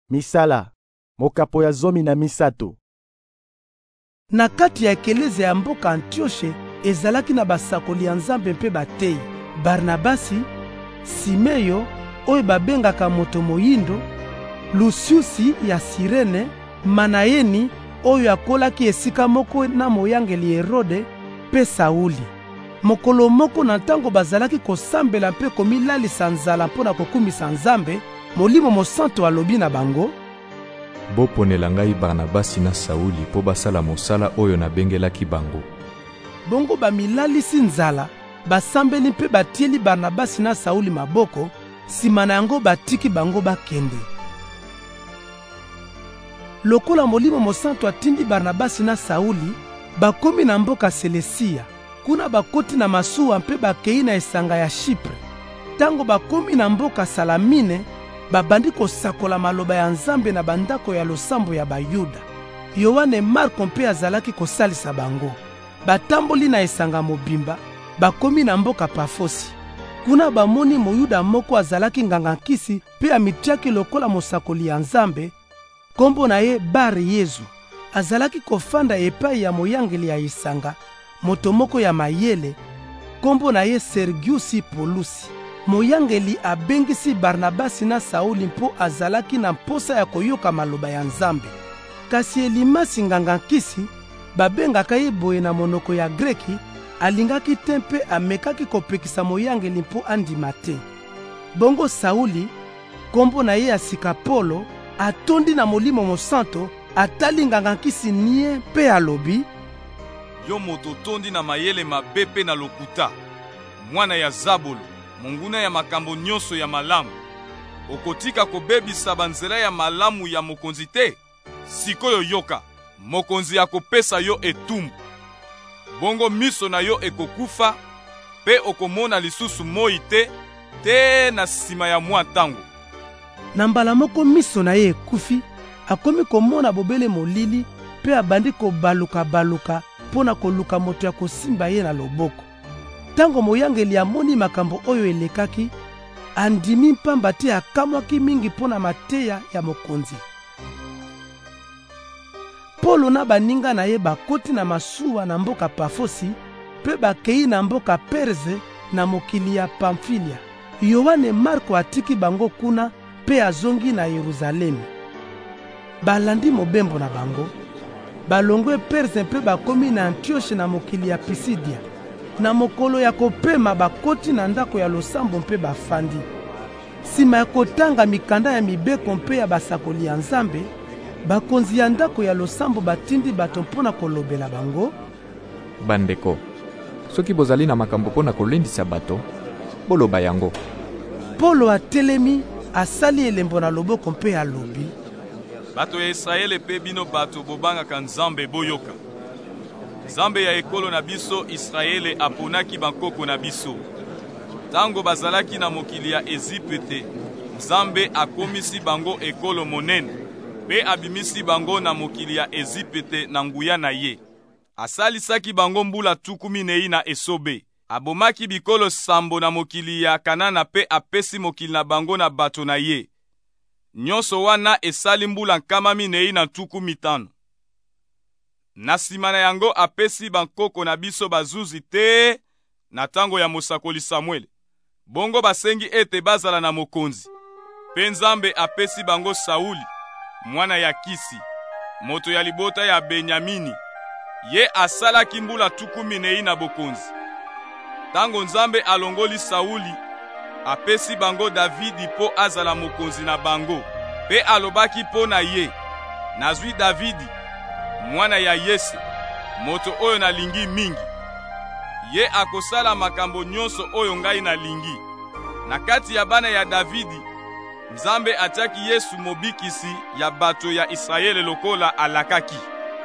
Misala, mokapo ya 13. Na kati ya ekeleze ya mboka Antioshe ezalaki na basakoli ya Nzambe mpe batei: Barnabasi, Simeyo oyo babengaka moto moyindo, Lusiusi ya Sirene, Manayeni oyo akolaki esika moko na moyangeli Herode, mpe Sauli. Mokolo moko na ntango bazalaki kosambela mpe komilalisa nzala mpo na kokumisa Nzambe, Molimo Mosantu alobi na bango: Boponela ngai Barnabasi na Sauli mpo basala mosala oyo nabengelaki bango. Bongo bamilalisi nzala, basambeli mpe batieli Barnabasi na Sauli maboko, sima na yango batiki bango bakende. Lokola Molimo Mosantu atindi Barnabasi na Sauli, bakomi na mboka Selesia. Kuna bakoti na masuwa mpe bakei na esanga ya Chypre. Tango bakomi na mboka Salamine, babandi kosakola maloba ya Nzambe na bandako ya losambo ya Bayuda. Yohane Marko mpe azalaki kosalisa bango. Batamboli na esanga mobimba, bakomi na mboka Pafosi. Kuna bamoni Moyuda moko azalaki nganga-nkisi mpe amitiaki lokola mosakoli ya Nzambe, kombo na ye Bar Yezu. Azalaki kofanda epai ya moyangeli ya esanga, moto moko ya mayele, kombo na ye Sergiusi Polusi. Moyangeli abengisi Barnabasi na Sauli mpo azalaki na mposa ya koyoka maloba ya Nzambe. Kasi Elimasi nganga-nkisi, babengaka ye boye na monoko ya Greki, alingaki te mpe amekaki kopekisa moyangeli mpo andima te. Bongo Sauli, kombo na ye ya sika Polo, atondi na Molimo Mosantu, atali nganga-nkisi nie mpe alobi: Yo moto tondi na mayele mabe pe na lokuta, mwana ya Zabolo, monguna ya makambo nyonso ya malamu. Okotika kobebisa banzela ya malamu ya mokonzi te? Sikoyo yoka, mokonzi akopesa yo etumbu. Bongo miso na yo ekokufa, pe okomona lisusu moi te na sima ya mwa ntango. Na mbala moko miso na ye ekufi, akomi komona bobele molili, pe abandi kobaluka mpo na koluka moto ya kosimba ye na loboko. Tango moyangeli amoni makambo oyo elekaki, andimi mpamba te akamwaki mingi mpo na mateya ya mokonzi. Polo na baninga na ye bakoti na masuwa na mboka Pafosi, mpe bakei na mboka Perze na mokili ya Pamfilia. Yohane Marko atiki bango kuna mpe azongi na Yerusalemi. Balandi mobembo na bango, balongwe Perze mpe bakomi na Antioshe na mokili ya Pisidia. Na mokolo ya kopema bakoti na ndako ya losambo mpe bafandi. Sima ya kotanga mikanda ya mibeko mpe ya basakoli ya Nzambe, bakonzi ya ndako ya losambo batindi bato mpona kolobela bango: Bandeko, soki bozali na makambo mpona kolendisa bato, boloba yango. Polo atelemi, asali elembo na loboko mpe alobi: Bato ya Israele pe bino bato bobangaka Nzambe boyoka. Nzambe ya ekolo na biso Israele aponaki bankoko na biso. Tango bazalaki na mokili ya Ezipete, Nzambe akomisi bango ekolo monene, pe abimisi bango na mokili ya Ezipete na nguya na ye. Asalisaki bango mbula 14 na esobe. Abomaki bikolo sambo na mokili ya Kanana pe apesi mokili na bango na bato na ye. Nyonso wana esali mbula 15. Na sima na yango apesi bankoko na biso bazuzi te na tango ya mosakoli Samuel. Bongo basengi ete bazala na mokonzi. Pe Nzambe apesi bango Sauli, mwana ya Kisi, moto ya libota ya Benyamini. Ye asalaki mbula 14 na bokonzi. Tango Nzambe alongoli Sauli, apesi bango Davidi po azala mokonzi na bango. Pe alobaki po na ye: Nazwi Davidi, mwana ya Yese, moto oyo nalingi mingi. Ye akosala makambo nyonso oyo ngai nalingi. Na kati ya bana ya Davidi, Nzambe atiaki Yesu mobikisi ya bato ya Israele lokola alakaki.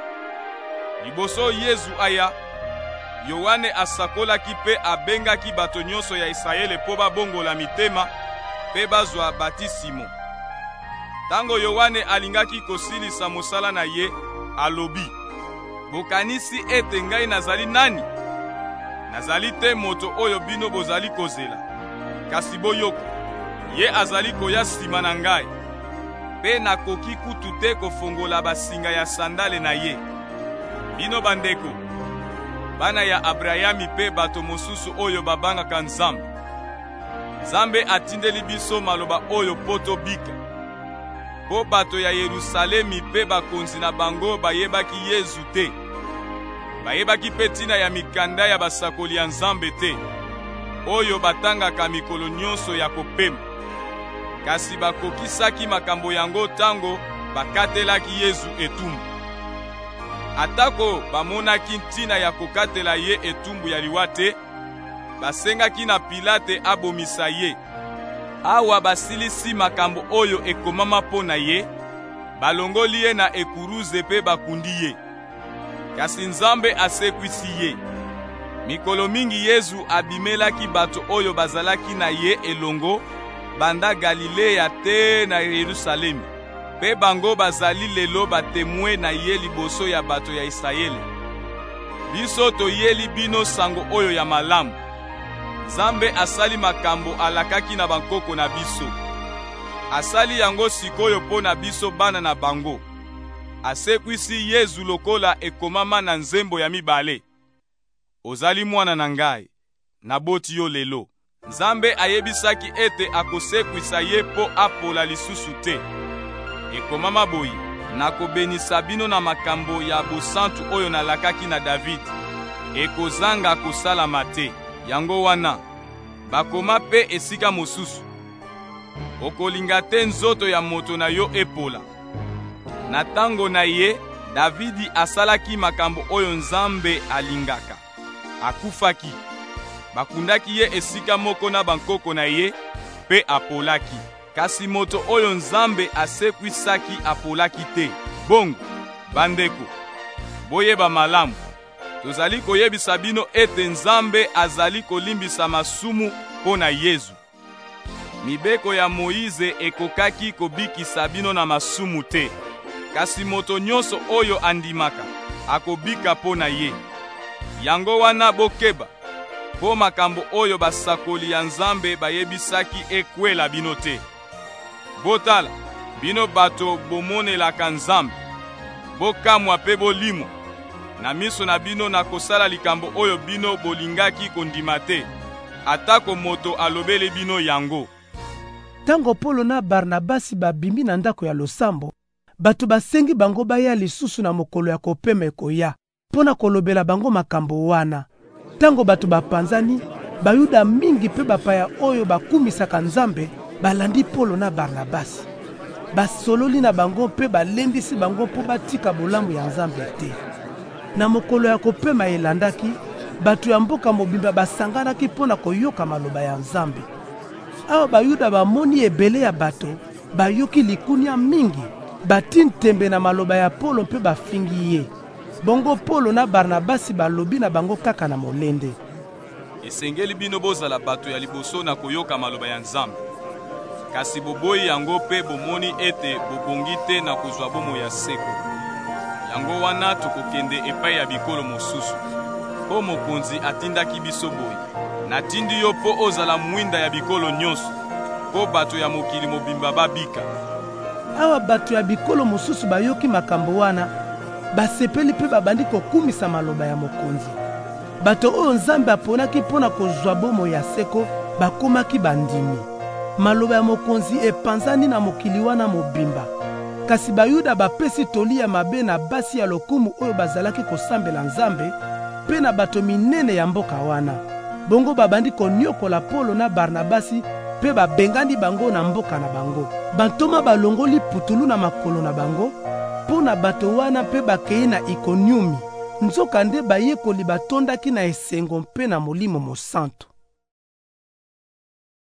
Liboso Yesu aya, Yohane asakolaki pe abengaki bato nyonso ya Israele po babongola mitema pe bazwa batisimo. Tango Yohane alingaki kosilisa mosala na ye, alobi: Bokanisi ete ngai nazali nani? Nazali te moto oyo bino bozali kozela. Kasi boyoka, ye azali koya sima na ngai. mpe nakoki kutu te kofongola basinga ya sandale na ye. Bino bandeko, bana ya Abrayami mpe bato mosusu oyo babangaka Nzambe, Nzambe atindeli biso maloba oyo poto bika, po bato ya Yerusalemi mpe bakonzi na bango bayebaki Yesu te, bayebaki mpe ntina ya mikanda ya basakoli ya Nzambe te, oyo batangaka mikolo nyonso ya kopema. Kasi bakokisaki makambo yango tango bakatelaki Yesu etumbu. Atako bamonaki ntina ya kokatela ye etumbu ya liwa te, basengaki na Pilate abomisa ye. Awa basilisi makambo oyo ekomama mpo na ye, balongoli ye na ekuruze mpe bakundi ye. Kasi Nzambe asekwisi ye. Mikolo mingi Yesu abimelaki bato oyo bazalaki na ye elongo, banda Galilea te na Yerusalemi, mpe bango bazali lelo batemwe na ye liboso ya bato ya Israele. Biso toyeli bino sango oyo ya malamu. Nzambe asali makambo alakaki na bankoko na biso. Asali yango sikoyo mpo na biso bana na bango. Asekwisi Yesu lokola ekomama na nzembo ya mibale: ozali mwana na ngai, naboti yo lelo. Nzambe ayebisaki ete akosekwisa ye po apola lisusu te. Ekomama boyi, nakobenisa bino na makambo ya bosantu oyo nalakaki na David, ekozanga kosalama te. Yango wana, bakoma pe esika mosusu: okolinga te nzoto ya moto na yo epola. Na tango na ye, Davidi asalaki makambo oyo Nzambe alingaka. Akufaki, bakundaki ye esika moko na bankoko na ye, pe apolaki. Kasi moto oyo Nzambe asekwisaki apolaki te. Bongo, bandeko, boyeba malamu, tozali koyebisa bino ete Nzambe azali kolimbisa masumu mpo na Yesu. Mibeko ya Moize ekokaki kobikisa bino na masumu te. Kasi moto nyonso oyo andimaka akobika mpo na ye. Yango wana bokeba, po makambo oyo basakoli ya Nzambe bayebisaki ekwela bino te. Botala, bino bato bomonelaka Nzambe, bokamwa pe bolimwa. Na miso na bino na kosala likambo oyo bino bolingaki kondima te, atako moto alobele bino yango. Tango Polo na Barnabasi babimi na ndako ya losambo, bato basengi bango baya lisusu na mokolo ya kopema ekoya, pona kolobela bango makambo wana. Tango bato bapanzani, bayuda mingi pe bapaya oyo bakumisaka Nzambe balandi Polo na Barnabasi. Basololi na bango pe balendisi bango po batika bolamu ya Nzambe te. Na mokolo ya kopema elandaki, bato ya mboka mobimba basanganaki pona koyoka maloba ya Nzambe. Awa bayuda bamoni ebele ya bato, bayoki likunia mingi, batini tembe na maloba ya Polo mpe bafingi ye. Bongo Polo na Barnabasi balobi na bango kaka na molende: esengeli bino bozala bato ya liboso na koyoka maloba ya Nzambe. Kasi boboyi yango pe bomoni ete bobongi te na kozwa bomo ya seko. Yango wana tokokende epai ya bikolo mosusu, po mokonzi atindaki biso boyi: natindi yo po ozala mwinda ya bikolo nyonso, po bato ya mokili mobimba babika. Awa bato ya bikolo mosusu bayoki makambo wana, basepeli pe babandi kokumisa maloba ya mokonzi. Bato oyo Nzambe aponaki pona kozwa bomo ya seko bakomaki bandimi. Maloba ya mokonzi epanzani na mokili wana mobimba. Kasi bayuda bapesi toli ya mabe na basi ya lokumu oyo bazalaki kosambela Nzambe, pe na bato minene ya mboka wana. Bongo babandi konyokola Polo na Barnabasi pe babengani bango na mboka na bango. Bantoma balongoli putulu na makolo na bango, po na bato wana pe bakei na Ikoniumi. Nzoka nde bayekoli batondaki na esengo mpe na Molimo Mosantu.